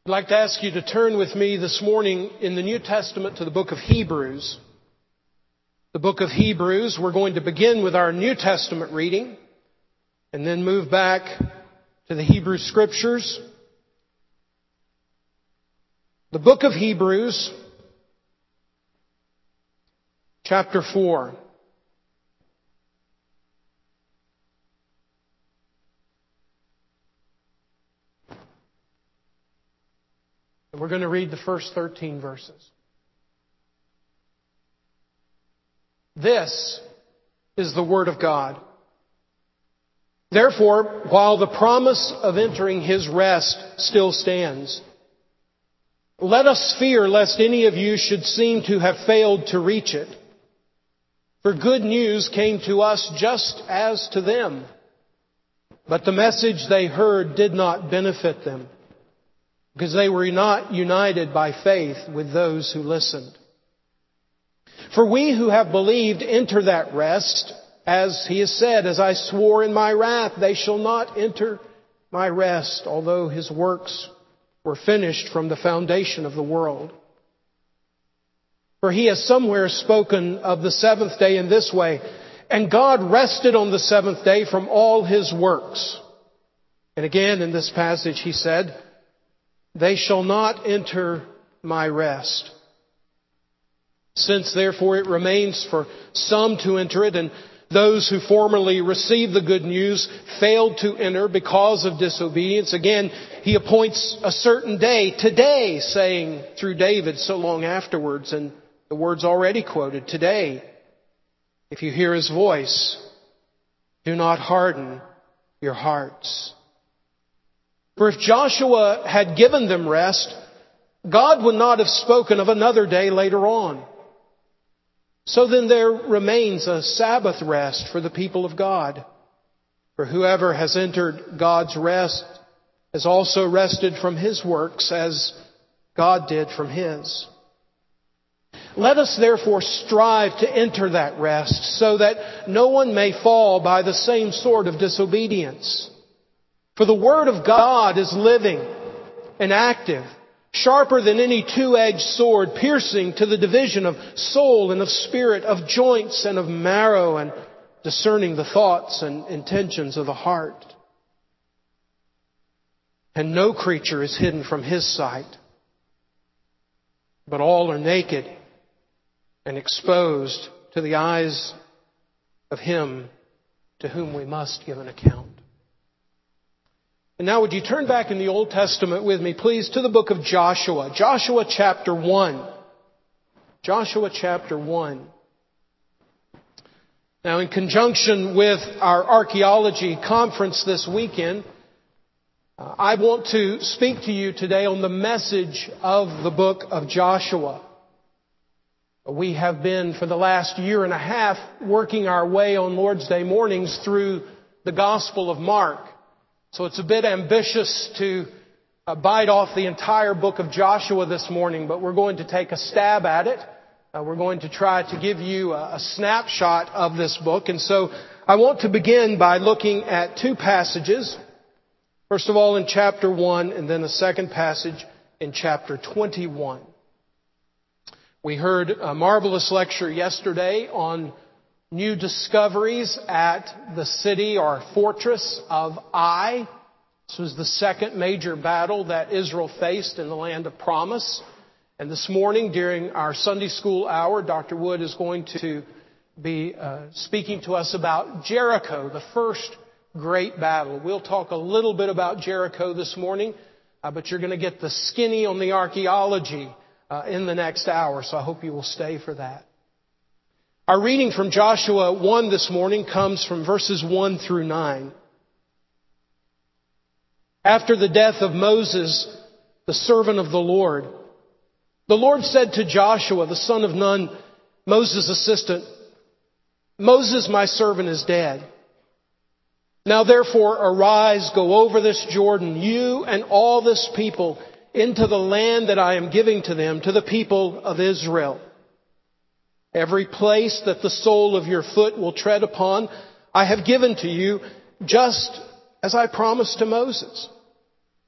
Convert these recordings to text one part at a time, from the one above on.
I'd like to ask you to turn with me this morning in the New Testament to the book of Hebrews. The book of Hebrews, we're going to begin with our New Testament reading and then move back to the Hebrew Scriptures. The book of Hebrews, chapter 4. And we're going to read the first 13 verses. This is the Word of God. Therefore, while the promise of entering His rest still stands, let us fear lest any of you should seem to have failed to reach it. For good news came to us just as to them, but the message they heard did not benefit them, because they were not united by faith with those who listened. For we who have believed enter that rest, as He has said, as I swore in my wrath, they shall not enter my rest, although His works were finished from the foundation of the world. For He has somewhere spoken of the seventh day in this way, and God rested on the seventh day from all His works. And again in this passage He said, they shall not enter my rest. Since therefore it remains for some to enter it, and those who formerly received the good news failed to enter because of disobedience, again He appoints a certain day, today, saying through David so long afterwards, and the words already quoted, today, if you hear His voice, do not harden your hearts. For if Joshua had given them rest, God would not have spoken of another day later on. So then there remains a Sabbath rest for the people of God. For whoever has entered God's rest has also rested from his works as God did from His. Let us therefore strive to enter that rest so that no one may fall by the same sort of disobedience. For the Word of God is living and active, sharper than any two-edged sword, piercing to the division of soul and of spirit, of joints and of marrow, and discerning the thoughts and intentions of the heart. And no creature is hidden from His sight, but all are naked and exposed to the eyes of Him to whom we must give an account. And now would you turn back in the Old Testament with me, please, to the book of Joshua. Joshua chapter 1. Joshua chapter 1. Now in conjunction with our archaeology conference this weekend, I want to speak to you today on the message of the book of Joshua. We have been for the last year and a half working our way on Lord's Day mornings through the Gospel of Mark. So it's a bit ambitious to bite off the entire book of Joshua this morning, but we're going to take a stab at it. We're going to try to give you a snapshot of this book. And so I want to begin by looking at two passages. First of all in chapter 1, and then a second passage in chapter 21. We heard a marvelous lecture yesterday on new discoveries at the city or fortress of Ai. This was the second major battle that Israel faced in the land of promise. And this morning during our Sunday school hour, Dr. Wood is going to be speaking to us about Jericho, the first great battle. We'll talk a little bit about Jericho this morning, but you're going to get the skinny on the archaeology in the next hour, so I hope you will stay for that. Our reading from Joshua 1 this morning comes from verses 1 through 9. After the death of Moses, the servant of the Lord said to Joshua, the son of Nun, Moses' assistant, Moses, my servant, is dead. Now therefore arise, go over this Jordan, you and all this people, into the land that I am giving to them, to the people of Israel. Every place that the sole of your foot will tread upon, I have given to you, just as I promised to Moses.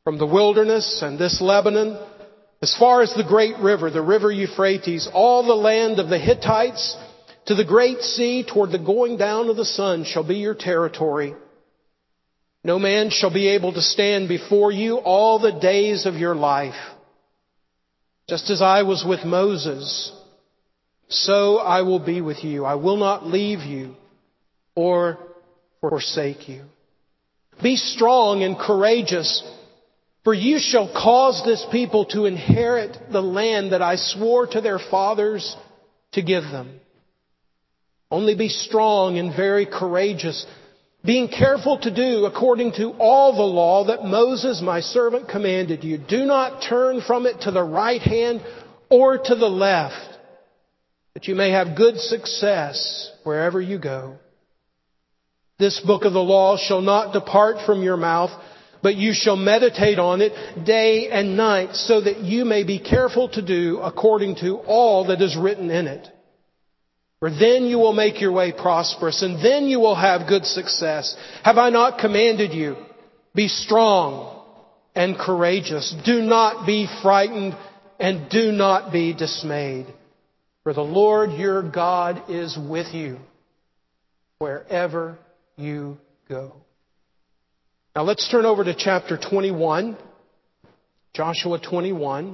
from the wilderness and this Lebanon, as far as the great river, the river Euphrates, all the land of the Hittites, to the great sea, toward the going down of the sun, shall be your territory. No man shall be able to stand before you all the days of your life. Just as I was with Moses, so I will be with you. I will not leave you or forsake you. Be strong and courageous, for you shall cause this people to inherit the land that I swore to their fathers to give them. Only be strong and very courageous, being careful to do according to all the law that Moses my servant commanded you. Do not turn from it to the right hand or to the left, that you may have good success wherever you go. This book of the law shall not depart from your mouth, but you shall meditate on it day and night, so that you may be careful to do according to all that is written in it. For then you will make your way prosperous, and then you will have good success. Have I not commanded you? Be strong and courageous. Do not be frightened, and do not be dismayed. For the Lord your God is with you wherever you go. Now let's turn over to chapter 21, Joshua 21.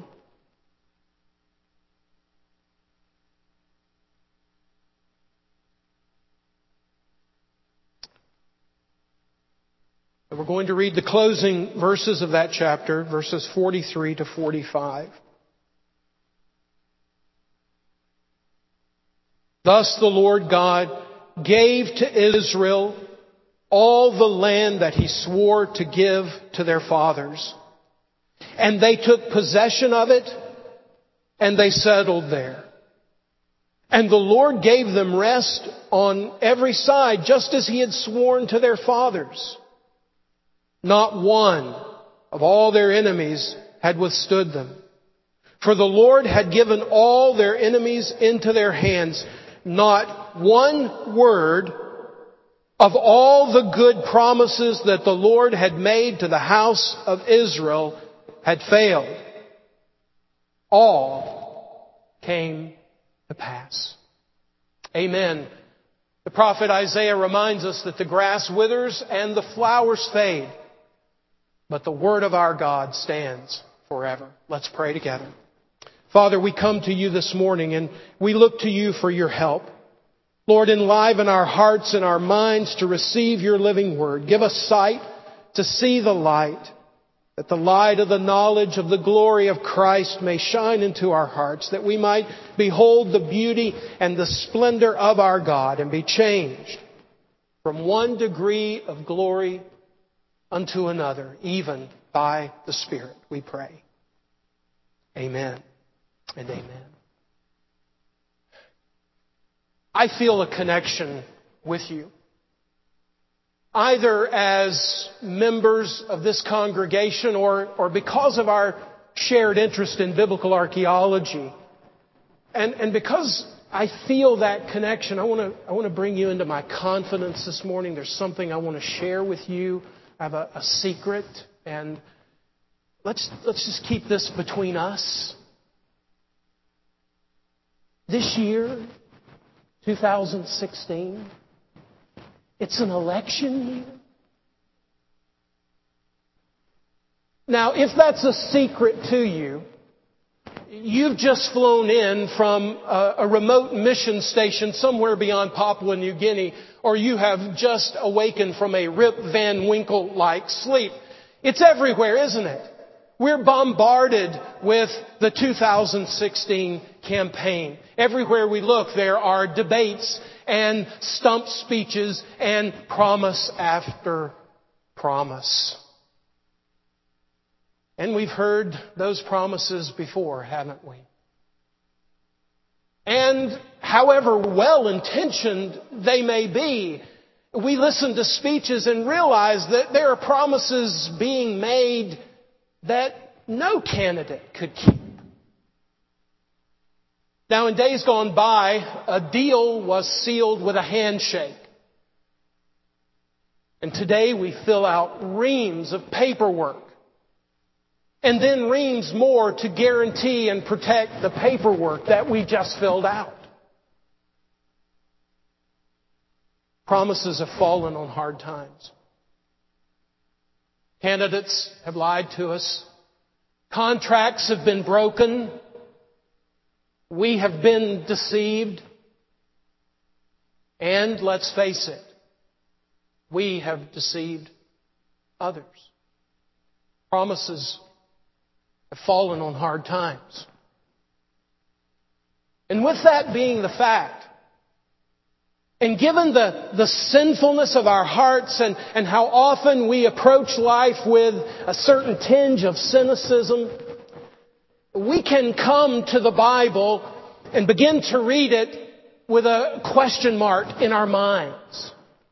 And we're going to read the closing verses of that chapter, verses 43 to 45. Thus the Lord God gave to Israel all the land that He swore to give to their fathers. And they took possession of it, and they settled there. And the Lord gave them rest on every side, just as He had sworn to their fathers. Not one of all their enemies had withstood them. For the Lord had given all their enemies into their hands. Not one word of all the good promises that the Lord had made to the house of Israel had failed. All came to pass. Amen. The prophet Isaiah reminds us that the grass withers and the flowers fade, but the word of our God stands forever. Let's pray together. Father, we come to you this morning and we look to you for your help. Lord, enliven our hearts and our minds to receive your living word. Give us sight to see the light, that the light of the knowledge of the glory of Christ may shine into our hearts, that we might behold the beauty and the splendor of our God and be changed from one degree of glory unto another, even by the Spirit, we pray. Amen and amen. I feel a connection with you, either as members of this congregation or because of our shared interest in biblical archaeology. And because I feel that connection, I want to bring you into my confidence this morning. There's something I want to share with you. I have a secret, and let's just keep this between us. This year, 2016, it's an election year. Now, if that's a secret to you, you've just flown in from a remote mission station somewhere beyond Papua New Guinea, or you have just awakened from a Rip Van Winkle-like sleep. It's everywhere, isn't it? We're bombarded with the 2016 campaign. Everywhere we look, there are debates and stump speeches and promise after promise. And we've heard those promises before, haven't we? And however well-intentioned they may be, we listen to speeches and realize that there are promises being made that no candidate could keep. Now, in days gone by, a deal was sealed with a handshake. And today we fill out reams of paperwork and then reams more to guarantee and protect the paperwork that we just filled out. Promises have fallen on hard times. Candidates have lied to us. Contracts have been broken. We have been deceived. And let's face it, we have deceived others. Promises have fallen on hard times. And with that being the fact, and given the sinfulness of our hearts and how often we approach life with a certain tinge of cynicism, we can come to the Bible and begin to read it with a question mark in our minds.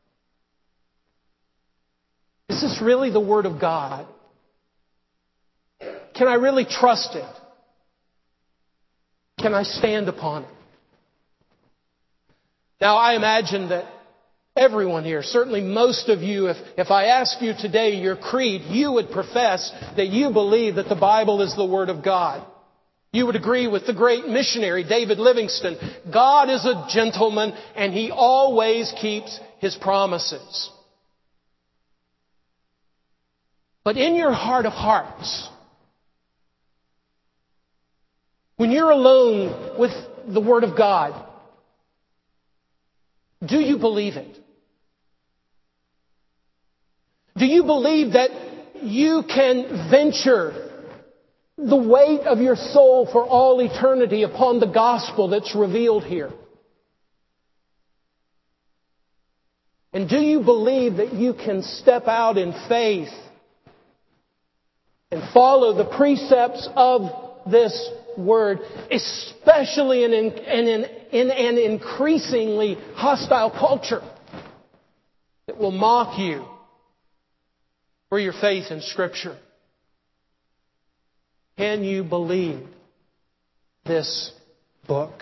Is this really the Word of God? Can I really trust it? Can I stand upon it? Now, I imagine that everyone here, certainly most of you, if I ask you today your creed, you would profess that you believe that the Bible is the Word of God. You would agree with the great missionary David Livingstone. God is a gentleman and He always keeps His promises. But in your heart of hearts, when you're alone with the Word of God, do you believe it? Do you believe that you can venture the weight of your soul for all eternity upon the gospel that's revealed here? And do you believe that you can step out in faith and follow the precepts of this Word, especially in an increasingly hostile culture that will mock you for your faith in Scripture? Can you believe this book?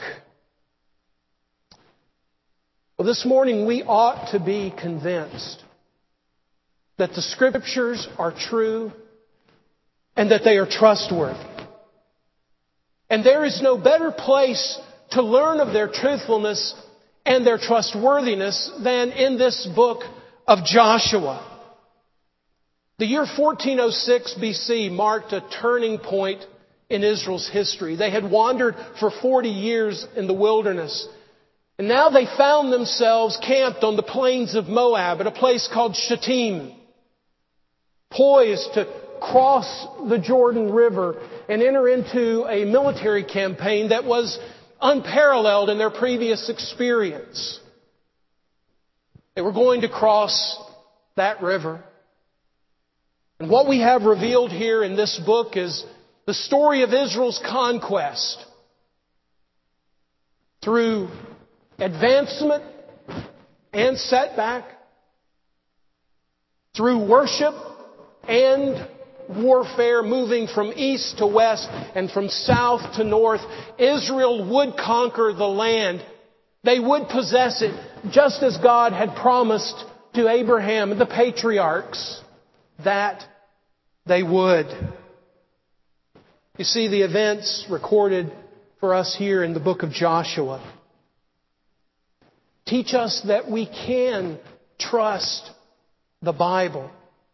Well, this morning we ought to be convinced that the Scriptures are true and that they are trustworthy. And there is no better place to learn of their truthfulness and their trustworthiness than in this book of Joshua. The year 1406 BC marked a turning point in Israel's history. They had wandered for 40 years in the wilderness. And now they found themselves camped on the plains of Moab at a place called Shittim, poised to cross the Jordan River and enter into a military campaign that was unparalleled in their previous experience. They were going to cross that river. And what we have revealed here in this book is the story of Israel's conquest through advancement and setback, through worship and warfare, moving from east to west and from south to north. Israel would conquer the land. They would possess it just as God had promised to Abraham and the patriarchs that they would. You see, the events recorded for us here in the book of Joshua teach us that we can trust the Bible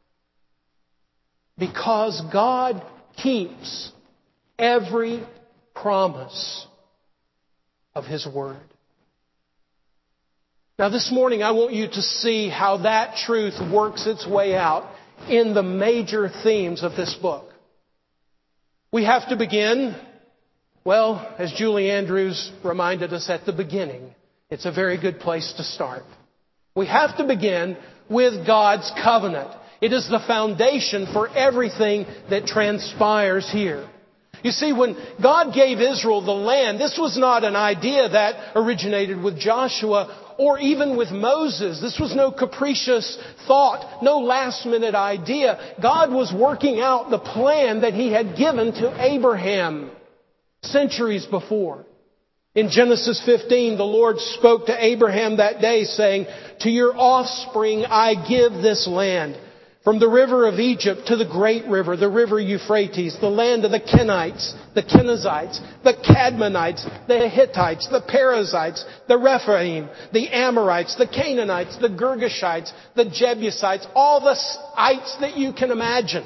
because God keeps every promise of His Word. Now this morning I want you to see how that truth works its way out in the major themes of this book. We have to begin, well, as Julie Andrews reminded us at the beginning, it's a very good place to start. We have to begin with God's covenant. It is the foundation for everything that transpires here. You see, when God gave Israel the land, this was not an idea that originated with Joshua or even with Moses. This was no capricious thought, no last-minute idea. God was working out the plan that He had given to Abraham centuries before. In Genesis 15, the Lord spoke to Abraham that day saying, "To your offspring I give this land. from the river of Egypt to the great river, the river Euphrates, the land of the Kenites, the Kenizzites, the Cadmonites, the Hittites, the Perizzites, the Rephaim, the Amorites, the Canaanites, the Girgashites, the Jebusites, all the ites that you can imagine.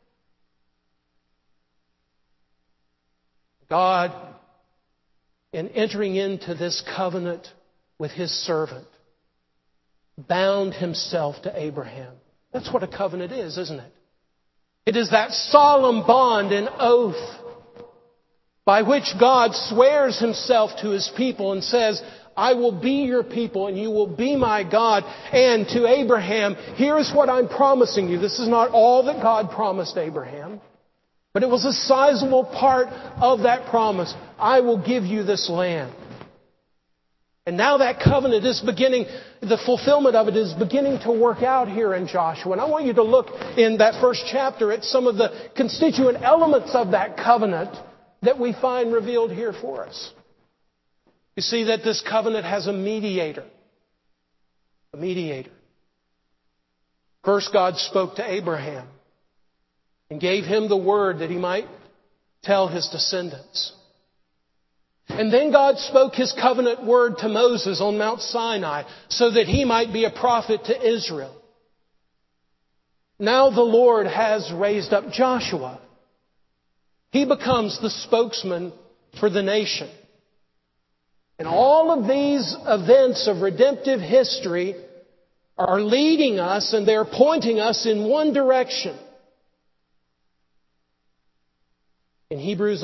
God, in entering into this covenant with His servant, bound Himself to Abraham. That's what a covenant is, isn't it? It is that solemn bond and oath by which God swears Himself to His people and says, I will be your people and you will be my God. And to Abraham, here's what I'm promising you. This is not all that God promised Abraham, but it was a sizable part of that promise. I will give you this land. And now that covenant is beginning, the fulfillment of it is beginning to work out here in Joshua. And I want you to look in that first chapter at some of the constituent elements of that covenant that we find revealed here for us. You see that this covenant has a mediator. A mediator. First, God spoke to Abraham and gave him the word that he might tell his descendants. And then God spoke His covenant word to Moses on Mount Sinai so that he might be a prophet to Israel. Now the Lord has raised up Joshua. He becomes the spokesman for the nation. And all of these events of redemptive history are leading us and they're pointing us in one direction. In Hebrews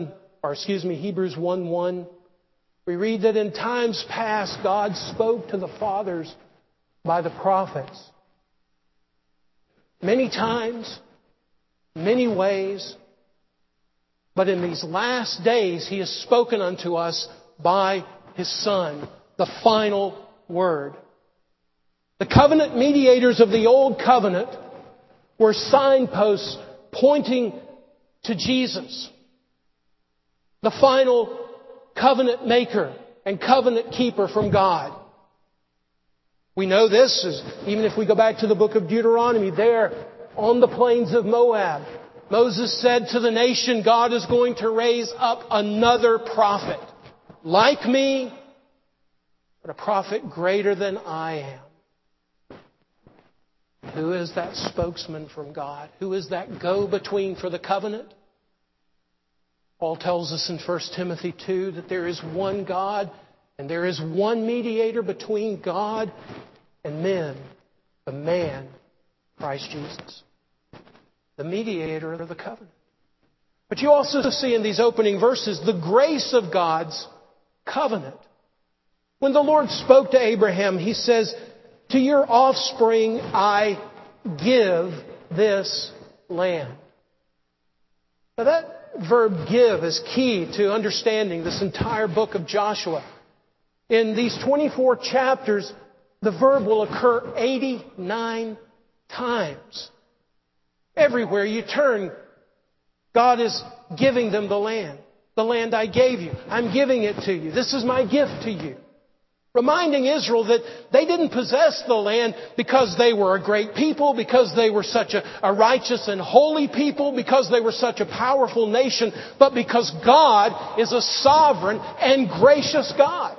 1:1, we read that in times past God spoke to the fathers by the prophets. Many times, many ways, but in these last days He has spoken unto us by His Son, the final word. The covenant mediators of the Old Covenant were signposts pointing to Jesus, the final covenant maker and covenant keeper from God. We know this, even if we go back to the book of Deuteronomy, there on the plains of Moab, Moses said to the nation, God is going to raise up another prophet, like me, but a prophet greater than I am. Who is that spokesman from God? Who is that go-between for the covenant? Paul tells us in 1 Timothy 2 that there is one God and there is one mediator between God and men, the man, Christ Jesus. The mediator of the covenant. But you also see in these opening verses the grace of God's covenant. When the Lord spoke to Abraham, He says, to your offspring I give this land. Now that verb give is key to understanding this entire book of Joshua. In these 24 chapters, the verb will occur 89 times. Everywhere you turn, God is giving them the land. The land I gave you. I'm giving it to you. This is my gift to you. Reminding Israel that they didn't possess the land because they were a great people, because they were such a righteous and holy people, because they were such a powerful nation, but because God is a sovereign and gracious God.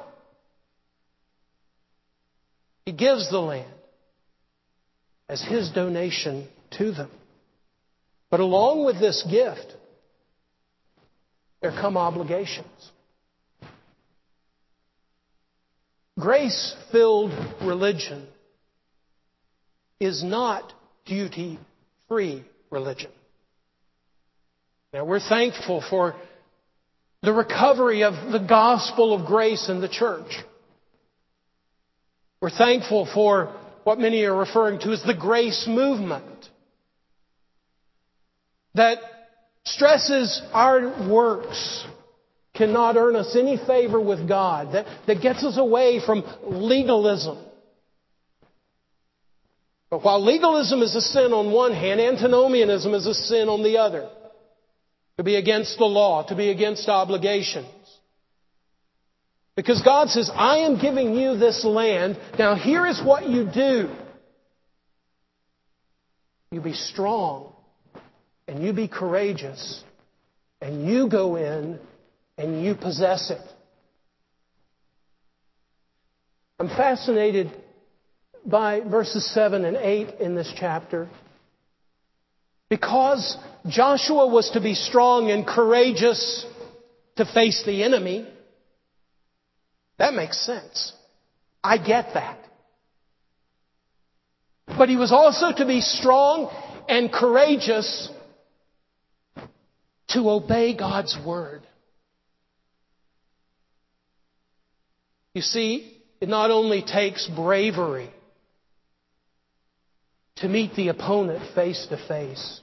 He gives the land as His donation to them. But along with this gift, there come obligations. Grace-filled religion is not duty-free religion. Now, we're thankful for the recovery of the gospel of grace in the church. We're thankful for what many are referring to as the grace movement, that stresses our works cannot earn us any favor with God, that gets us away from legalism. But while legalism is a sin on one hand, antinomianism is a sin on the other. To be against the law, to be against obligations. Because God says, I am giving you this land. Now here is what you do. you be strong, and you be courageous, and you go in and you possess it. I'm fascinated by verses 7 and 8 in this chapter. Because Joshua was to be strong and courageous to face the enemy, that makes sense. I get that. But he was also to be strong and courageous to obey God's word. You see, it not only takes bravery to meet the opponent face to face.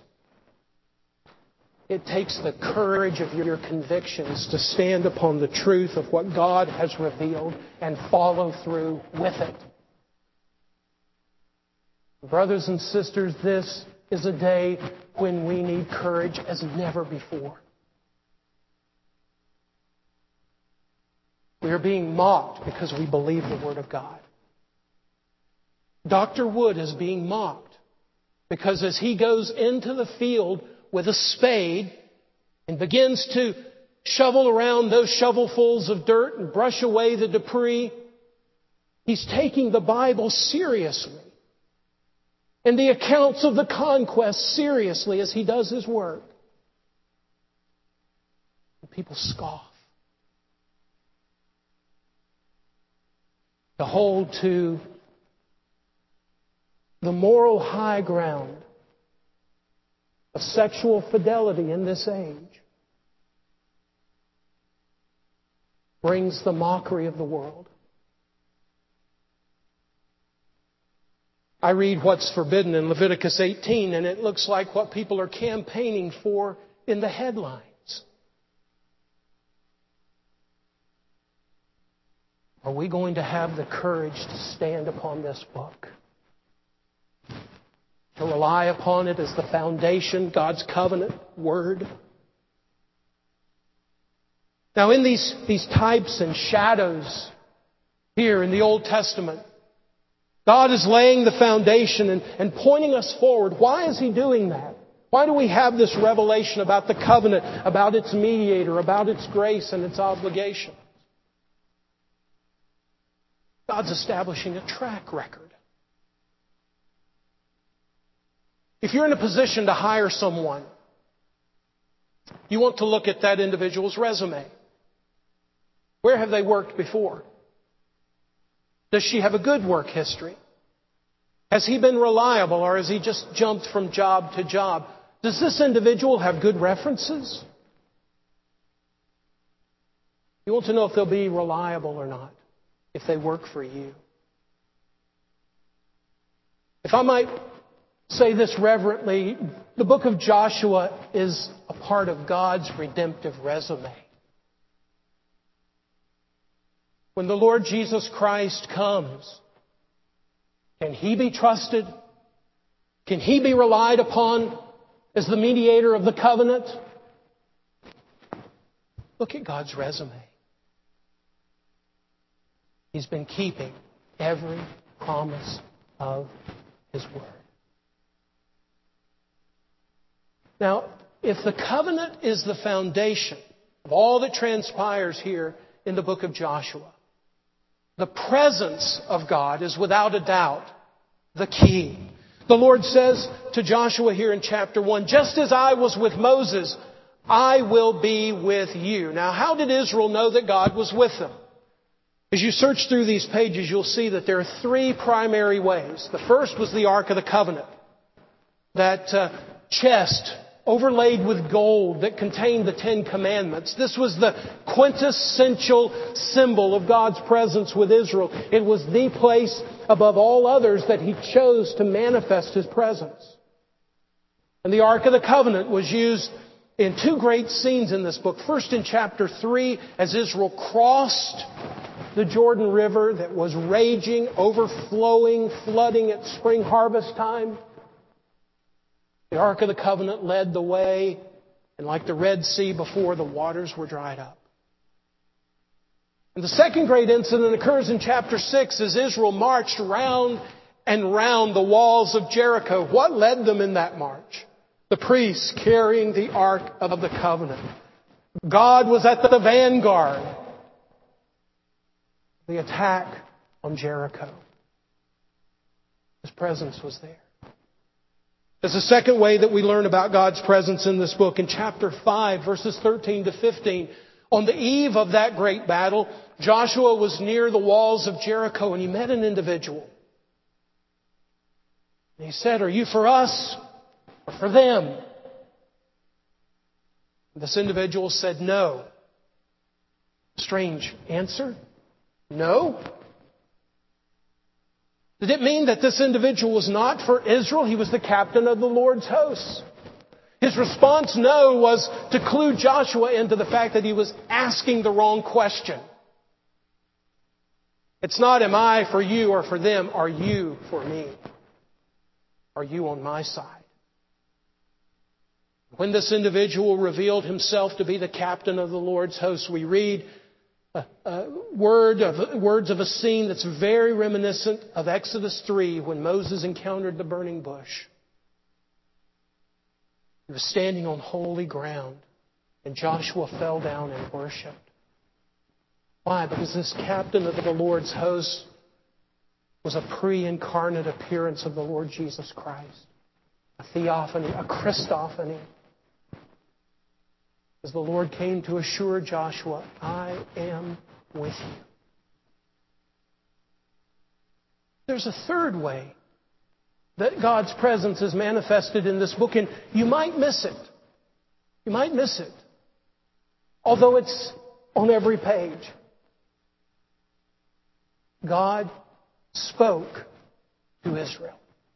It takes the courage of your convictions to stand upon the truth of what God has revealed and follow through with it. Brothers and sisters, this is a day when we need courage as never before. We are being mocked because we believe the Word of God. Dr. Wood is being mocked because as he goes into the field with a spade and begins to shovel around those shovelfuls of dirt and brush away the debris, he's taking the Bible seriously and the accounts of the conquest seriously as he does his work. And people scoff. To hold to the moral high ground of sexual fidelity in this age brings the mockery of the world. I read what's forbidden in Leviticus 18, and it looks like what people are campaigning for in the headlines. Are we going to have the courage to stand upon this book? To rely upon it as the foundation, God's covenant word? Now in these types and shadows here in the Old Testament, God is laying the foundation and pointing us forward. Why is He doing that? Why do we have this revelation about the covenant, about its mediator, about its grace and its obligation? God's establishing a track record. If you're in a position to hire someone, you want to look at that individual's resume. Where have they worked before? Does she have a good work history? Has he been reliable, or has he just jumped from job to job? Does this individual have good references? You want to know if they'll be reliable or not, if they work for you. If I might say this reverently, the book of Joshua is a part of God's redemptive resume. When the Lord Jesus Christ comes, can He be trusted? Can He be relied upon as the mediator of the covenant? Look at God's resume. He's been keeping every promise of His word. Now, if the covenant is the foundation of all that transpires here in the book of Joshua, the presence of God is without a doubt the key. The Lord says to Joshua here in chapter 1, just as I was with Moses, I will be with you. Now, how did Israel know that God was with them? As you search through these pages, you'll see that there are three primary ways. The first was the Ark of the Covenant. That chest overlaid with gold that contained the Ten Commandments. This was the quintessential symbol of God's presence with Israel. It was the place above all others that He chose to manifest His presence. And the Ark of the Covenant was used in two great scenes in this book. First in chapter 3, as Israel crossed the Jordan River that was raging, overflowing, flooding at spring harvest time. The Ark of the Covenant led the way, and like the Red Sea before, the waters were dried up. And the second great incident occurs in chapter 6 as Israel marched around and round the walls of Jericho. What led them in that march? The priests carrying the Ark of the Covenant. God was at the vanguard. The attack on Jericho. His presence was there. There's a second way that we learn about God's presence in this book. In chapter 5, verses 13 to 15, on the eve of that great battle, Joshua was near the walls of Jericho and he met an individual. And he said, "Are you for us or for them?" This individual said, "No." Strange answer. No. Did it mean that this individual was not for Israel? He was the captain of the Lord's hosts. His response, no, was to clue Joshua into the fact that he was asking the wrong question. It's not, am I for you or for them? Are you for me? Are you on my side? When this individual revealed himself to be the captain of the Lord's hosts, we read words of a scene that's very reminiscent of Exodus 3 when Moses encountered the burning bush. He was standing on holy ground and Joshua fell down and worshiped. Why? Because this captain of the Lord's host was a pre-incarnate appearance of the Lord Jesus Christ. A theophany, a Christophany. As the Lord came to assure Joshua, I am with you. There's a third way that God's presence is manifested in this book, and you might miss it. You might miss it. Although it's on every page. God spoke to Israel.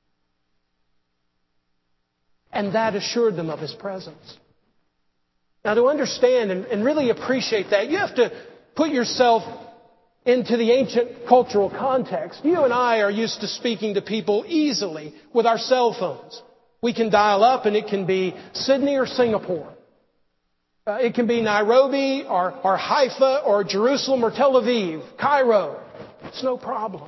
And that assured them of His presence. Now, to understand and really appreciate that, you have to put yourself into the ancient cultural context. You and I are used to speaking to people easily with our cell phones. We can dial up and it can be Sydney or Singapore. It can be Nairobi or Haifa or Jerusalem or Tel Aviv, Cairo. It's no problem.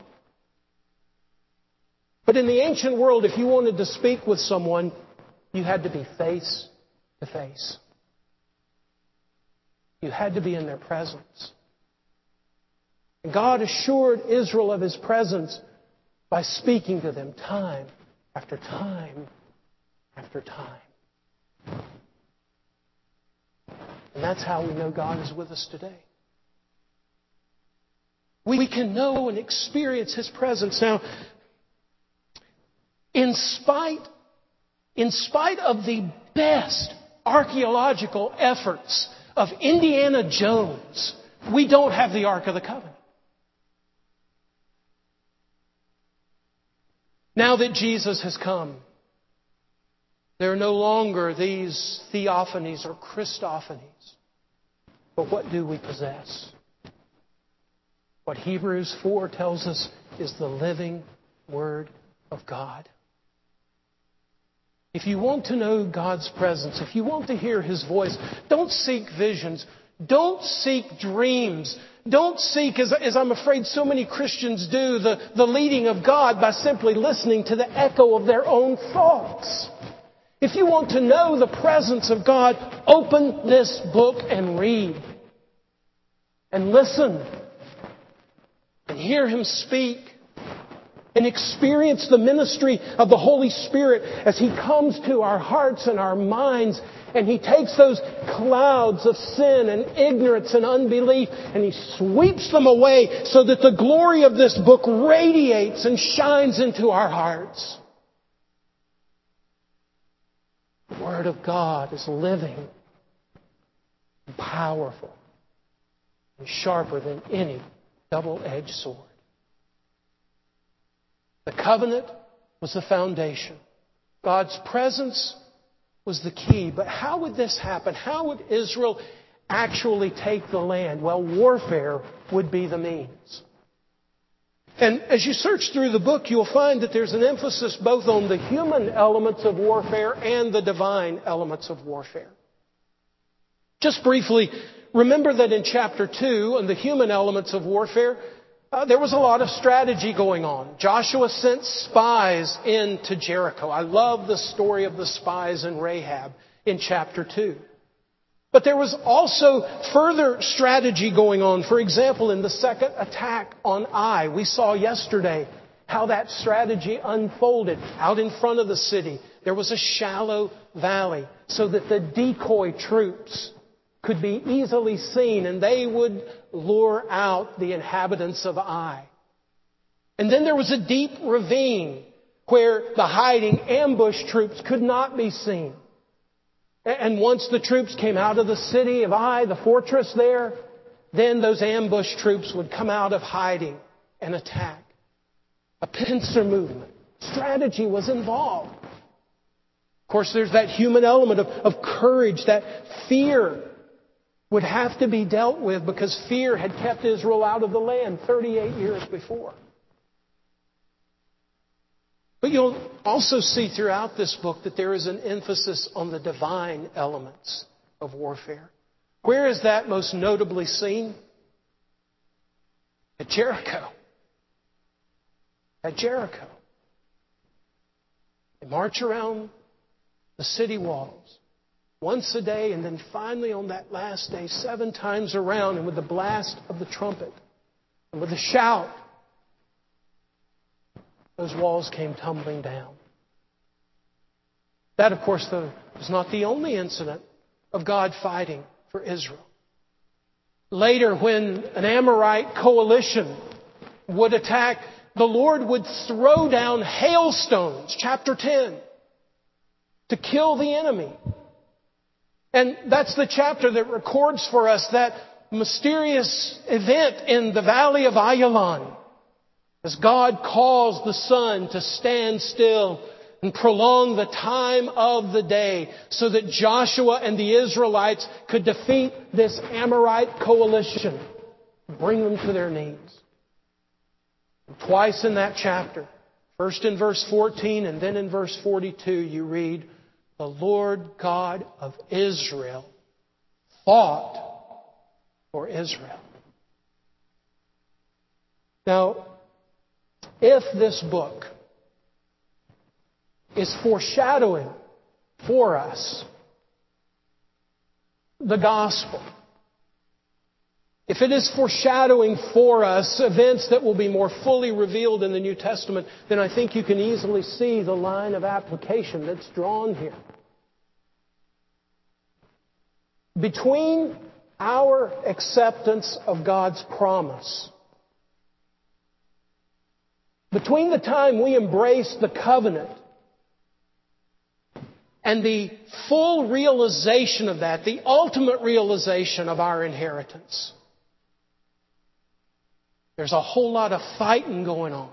But in the ancient world, if you wanted to speak with someone, you had to be face to face. You had to be in their presence. And God assured Israel of His presence by speaking to them time after time after time. And that's how we know God is with us today. We can know and experience His presence. Now, in spite of the best archaeological efforts of Indiana Jones, we don't have the Ark of the Covenant. Now that Jesus has come, there are no longer these theophanies or Christophanies. But what do we possess? What Hebrews 4 tells us is the living Word of God. If you want to know God's presence, if you want to hear His voice, don't seek visions. Don't seek dreams. Don't seek, as I'm afraid so many Christians do, the leading of God by simply listening to the echo of their own thoughts. If you want to know the presence of God, open this book and read. And listen. And hear Him speak. And experience the ministry of the Holy Spirit as He comes to our hearts and our minds. And He takes those clouds of sin and ignorance and unbelief and He sweeps them away so that the glory of this book radiates and shines into our hearts. The Word of God is living and powerful and sharper than any double-edged sword. The covenant was the foundation. God's presence was the key. But how would this happen? How would Israel actually take the land? Well, warfare would be the means. And as you search through the book, you'll find that there's an emphasis both on the human elements of warfare and the divine elements of warfare. Just briefly, remember that in chapter 2, on the human elements of warfare, There was a lot of strategy going on. Joshua sent spies into Jericho. I love the story of the spies and Rahab in chapter 2. But there was also further strategy going on. For example, in the second attack on Ai, we saw yesterday how that strategy unfolded. Out in front of the city, there was a shallow valley so that the decoy troops could be easily seen and they would lure out the inhabitants of Ai. And then there was a deep ravine where the hiding ambush troops could not be seen. And once the troops came out of the city of Ai, the fortress there, then those ambush troops would come out of hiding and attack. A pincer movement. Strategy was involved. Of course, there's that human element of courage, that fear would have to be dealt with because fear had kept Israel out of the land 38 years before. But you'll also see throughout this book that there is an emphasis on the divine elements of warfare. Where is that most notably seen? At Jericho. At Jericho. They march around the city walls once a day, and then finally on that last day, 7 times around, and with the blast of the trumpet, and with a shout, those walls came tumbling down. That, of course, was not the only incident of God fighting for Israel. Later, when an Amorite coalition would attack, the Lord would throw down hailstones, chapter 10, to kill the enemy. And that's the chapter that records for us that mysterious event in the valley of Ayalon, as God caused the sun to stand still and prolong the time of the day so that Joshua and the Israelites could defeat this Amorite coalition, bring them to their knees. Twice in that chapter, first in verse 14 and then in verse 42, you read, "The Lord God of Israel fought for Israel." Now, if this book is foreshadowing for us the gospel, if it is foreshadowing for us events that will be more fully revealed in the New Testament, then I think you can easily see the line of application that's drawn here. Between our acceptance of God's promise, between the time we embrace the covenant and the full realization of that, the ultimate realization of our inheritance, there's a whole lot of fighting going on.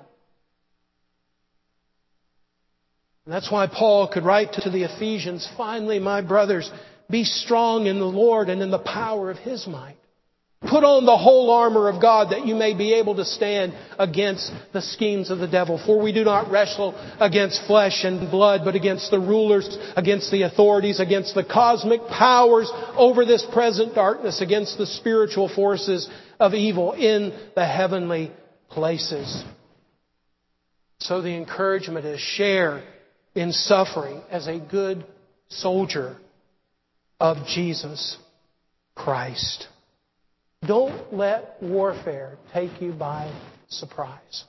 And that's why Paul could write to the Ephesians, "Finally, my brothers, be strong in the Lord and in the power of His might. Put on the whole armor of God that you may be able to stand against the schemes of the devil. For we do not wrestle against flesh and blood, but against the rulers, against the authorities, against the cosmic powers over this present darkness, against the spiritual forces of evil in the heavenly places." So the encouragement is share in suffering as a good soldier of Jesus Christ. Don't let warfare take you by surprise.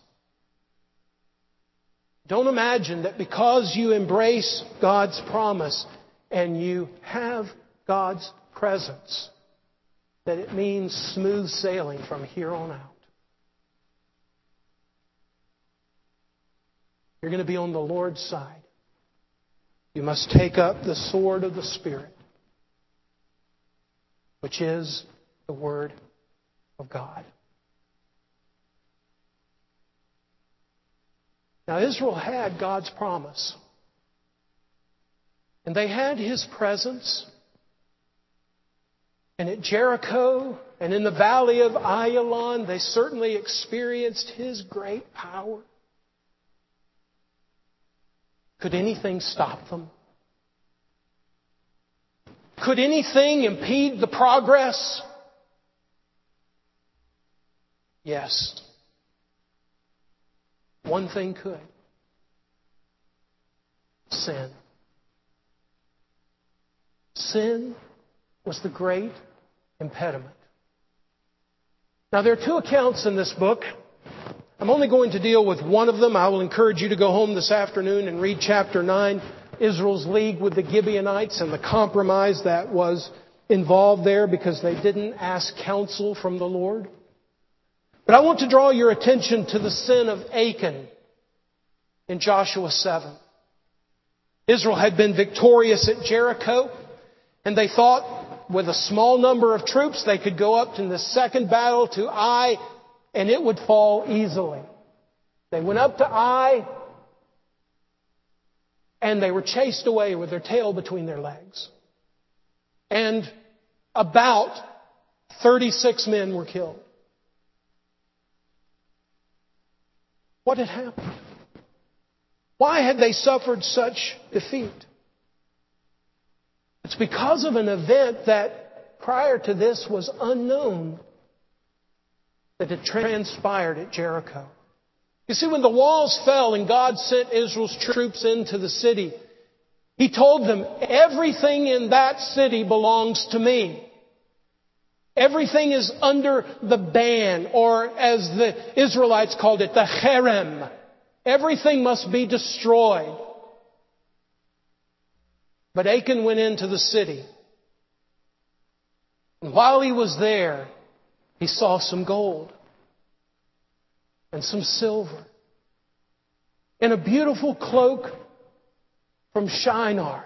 Don't imagine that because you embrace God's promise and you have God's presence, that it means smooth sailing from here on out. You're going to be on the Lord's side. You must take up the sword of the Spirit, which is the Word of God. Now, Israel had God's promise. And they had His presence. And at Jericho and in the valley of Ayalon, they certainly experienced His great power. Could anything stop them? Could anything impede the progress? Yes. One thing could. Sin. Sin was the great impediment. Now, there are two accounts in this book. I'm only going to deal with one of them. I will encourage you to go home this afternoon and read chapter 9, Israel's league with the Gibeonites and the compromise that was involved there because they didn't ask counsel from the Lord. But I want to draw your attention to the sin of Achan in Joshua 7. Israel had been victorious at Jericho, and they thought with a small number of troops they could go up in the second battle to Ai, and it would fall easily. They went up to Ai, and they were chased away with their tail between their legs. And about 36 men were killed. What had happened? Why had they suffered such defeat? It's because of an event that prior to this was unknown that had transpired at Jericho. You see, when the walls fell and God sent Israel's troops into the city, He told them, everything in that city belongs to me. Everything is under the ban, or as the Israelites called it, the cherem. Everything must be destroyed. But Achan went into the city. And while he was there, he saw some gold and some silver and a beautiful cloak from Shinar.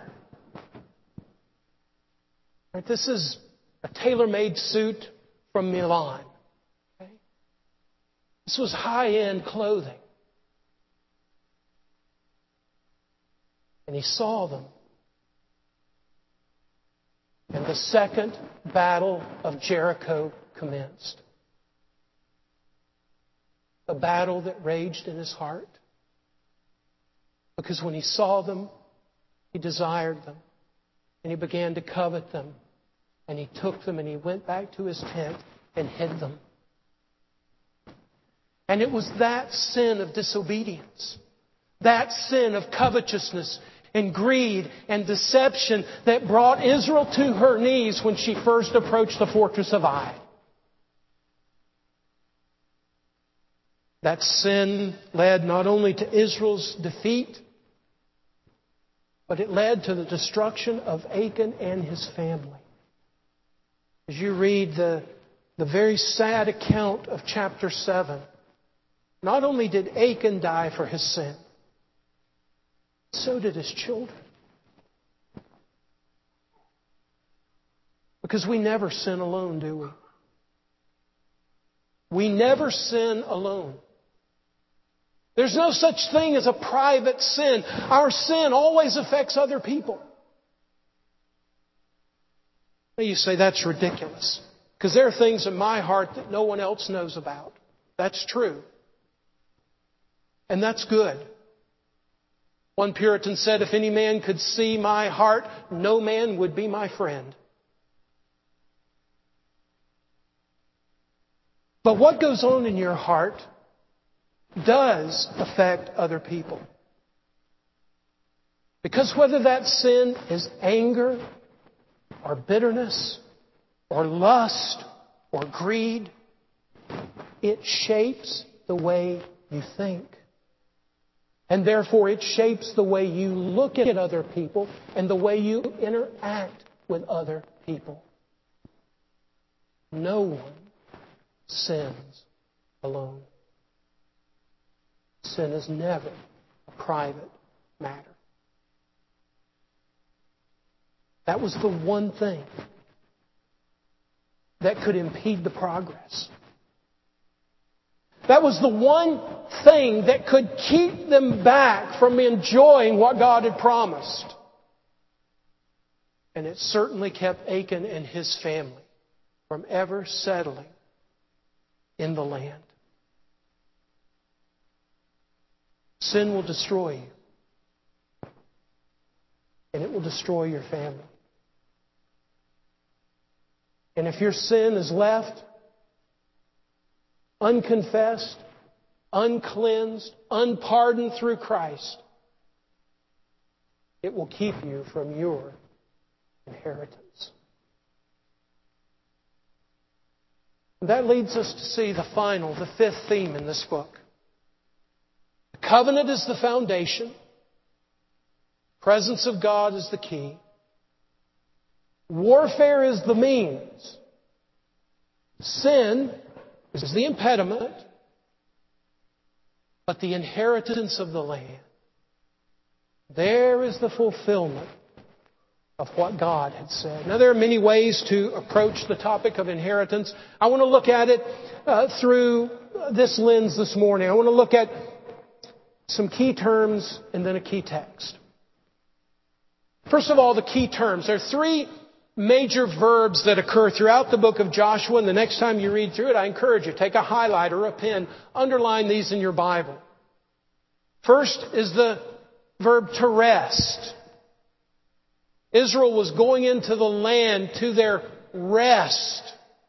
Right, this is a tailor-made suit from Milan. Okay? This was high-end clothing. And he saw them. And the second battle of Jericho commenced. A battle that raged in his heart. Because when he saw them, he desired them. And he began to covet them. And he took them and he went back to his tent and hid them. And it was that sin of disobedience, that sin of covetousness and greed and deception that brought Israel to her knees when she first approached the fortress of Ai. That sin led not only to Israel's defeat, but it led to the destruction of Achan and his family. As you read the very sad account of chapter 7, not only did Achan die for his sin, so did his children. Because we never sin alone, do we? We never sin alone. There's no such thing as a private sin. Our sin always affects other people. Now you say, that's ridiculous. Because there are things in my heart that no one else knows about. That's true. And that's good. One Puritan said, if any man could see my heart, no man would be my friend. But what goes on in your heart does affect other people. Because whether that sin is anger or bitterness or lust or greed, it shapes the way you think. And therefore it shapes the way you look at other people and the way you interact with other people. No one sins alone. Sin is never a private matter. That was the one thing that could impede the progress. That was the one thing that could keep them back from enjoying what God had promised. And it certainly kept Achan and his family from ever settling in the land. Sin will destroy you. And it will destroy your family. And if your sin is left unconfessed, uncleansed, unpardoned through Christ, it will keep you from your inheritance. And that leads us to see the fifth theme in this book. The covenant is the foundation. Presence of God is the key. Warfare is the means. Sin is the impediment. But the inheritance of the land, there is the fulfillment of what God had said. Now, there are many ways to approach the topic of inheritance. I want to look at it through this lens this morning. I want to look at some key terms and then a key text. First of all, the key terms. There are three major verbs that occur throughout the book of Joshua, and the next time you read through it, I encourage you, take a highlighter or a pen, underline these in your Bible. First is the verb to rest. Israel was going into the land to their rest.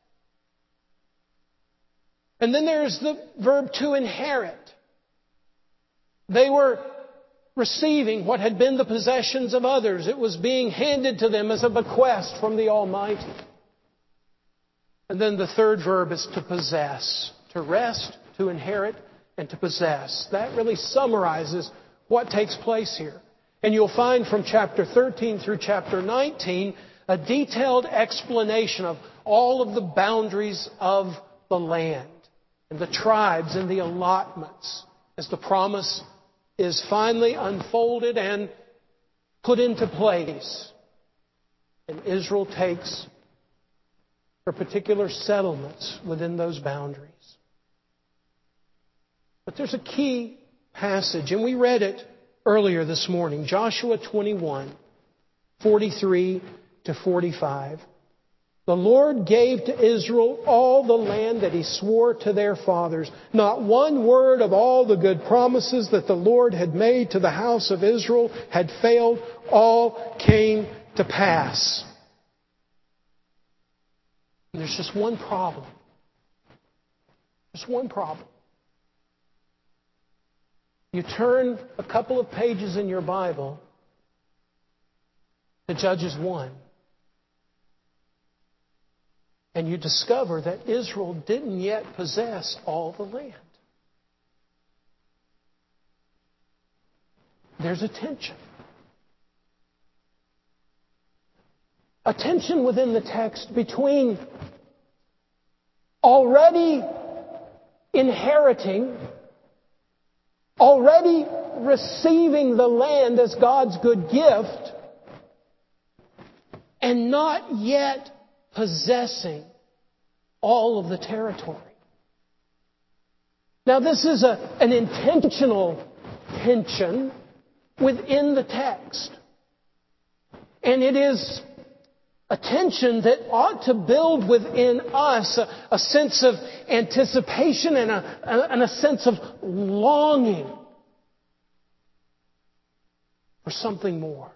And then there's the verb to inherit. They were receiving what had been the possessions of others. It was being handed to them as a bequest from the Almighty. And then the third verb is to possess. To rest, to inherit, and to possess. That really summarizes what takes place here. And you'll find from chapter 13 through chapter 19 a detailed explanation of all of the boundaries of the land and the tribes and the allotments as the promise is finally unfolded and put into place. And Israel takes her particular settlements within those boundaries. But there's a key passage, and we read it earlier this morning, Joshua 21, 43 to 45. The Lord gave to Israel all the land that He swore to their fathers. Not one word of all the good promises that the Lord had made to the house of Israel had failed. All came to pass. And there's just one problem. Just one problem. You turn a couple of pages in your Bible to Judges 1. And you discover that Israel didn't yet possess all the land. There's a tension. A tension within the text between already inheriting, already receiving the land as God's good gift, and not yet possessing all of the territory. Now, this is an intentional tension within the text. And it is a tension that ought to build within us a sense of anticipation and a sense of longing for something more.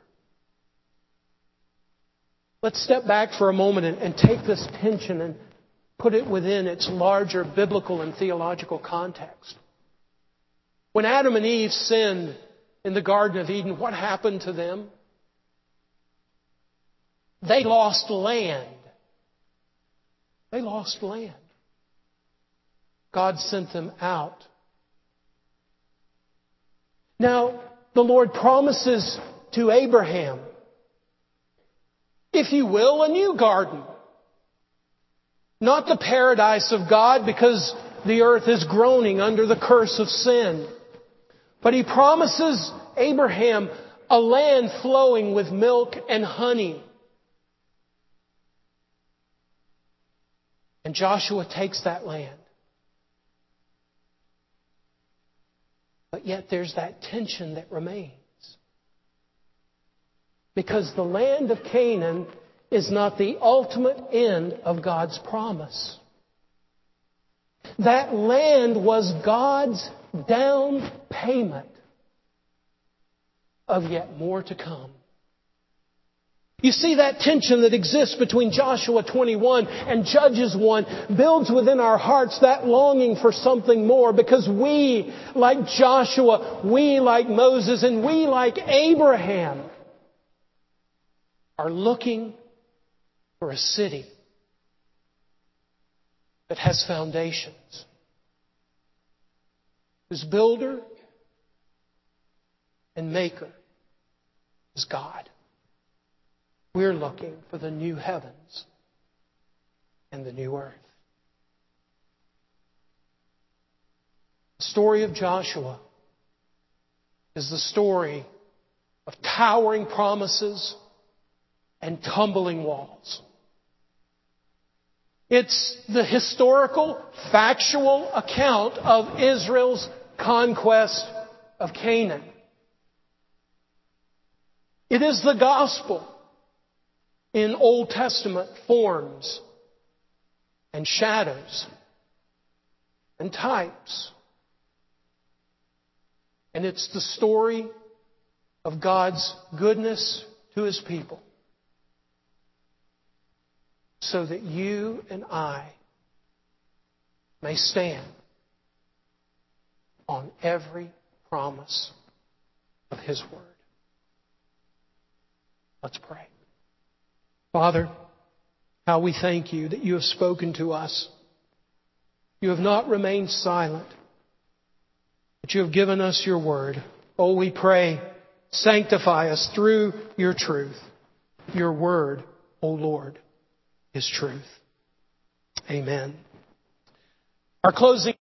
Let's step back for a moment and take this tension and put it within its larger biblical and theological context. When Adam and Eve sinned in the Garden of Eden, what happened to them? They lost land. They lost land. God sent them out. Now, the Lord promises to Abraham, if you will, a new garden. Not the paradise of God, because the earth is groaning under the curse of sin. But He promises Abraham a land flowing with milk and honey. And Joshua takes that land. But yet there's that tension that remains. Because the land of Canaan is not the ultimate end of God's promise. That land was God's down payment of yet more to come. You see that tension that exists between Joshua 21 and Judges 1 builds within our hearts that longing for something more, because we, like Joshua, we, like Moses, and we, like Abraham, are looking for a city that has foundations, whose builder and maker is God. We're looking for the new heavens and the new earth. The story of Joshua is the story of towering promises and tumbling walls. It's the historical, factual account of Israel's conquest of Canaan. It is the gospel in Old Testament forms and shadows and types. And it's the story of God's goodness to His people, so that you and I may stand on every promise of His Word. Let's pray. Father, how we thank You that You have spoken to us. You have not remained silent, but You have given us Your Word. Oh, we pray, sanctify us through Your truth. Your Word, O Lord, is truth. Amen. Our closing